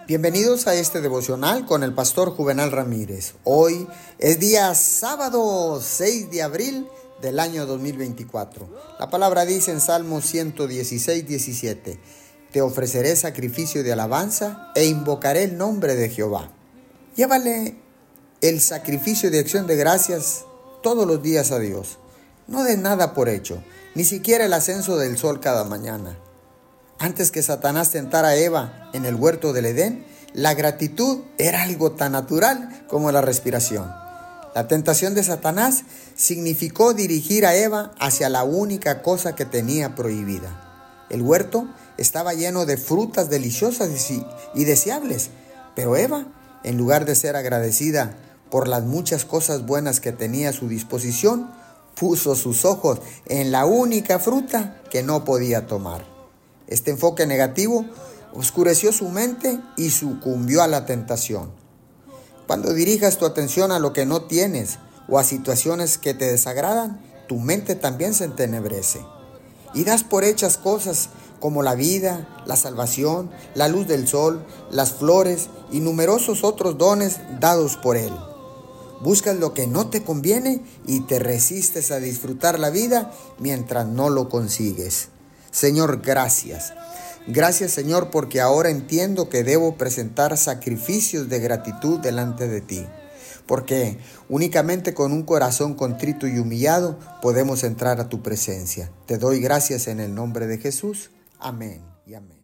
Bienvenidos a este devocional con el pastor Juvenal Ramírez. Hoy es día sábado 6 de abril del año 2024. La palabra dice en Salmo 116, 17: Te ofreceré sacrificio de alabanza e invocaré el nombre de Jehová. Llévale el sacrificio de acción de gracias todos los días a Dios. No des nada por hecho, ni siquiera el ascenso del sol cada mañana. Antes que Satanás tentara a Eva en el huerto del Edén, la gratitud era algo tan natural como la respiración. La tentación de Satanás significó dirigir a Eva hacia la única cosa que tenía prohibida. El huerto estaba lleno de frutas deliciosas y deseables, pero Eva, en lugar de ser agradecida por las muchas cosas buenas que tenía a su disposición, puso sus ojos en la única fruta que no podía tomar. Este enfoque negativo oscureció su mente y sucumbió a la tentación. Cuando dirijas tu atención a lo que no tienes o a situaciones que te desagradan, tu mente también se entenebrece. Y das por hechas cosas como la vida, la salvación, la luz del sol, las flores y numerosos otros dones dados por Él. Buscas lo que no te conviene y te resistes a disfrutar la vida mientras no lo consigues. Señor, gracias. Gracias, Señor, porque ahora entiendo que debo presentar sacrificios de gratitud delante de ti. Porque únicamente con un corazón contrito y humillado podemos entrar a tu presencia. Te doy gracias en el nombre de Jesús. Amén y amén.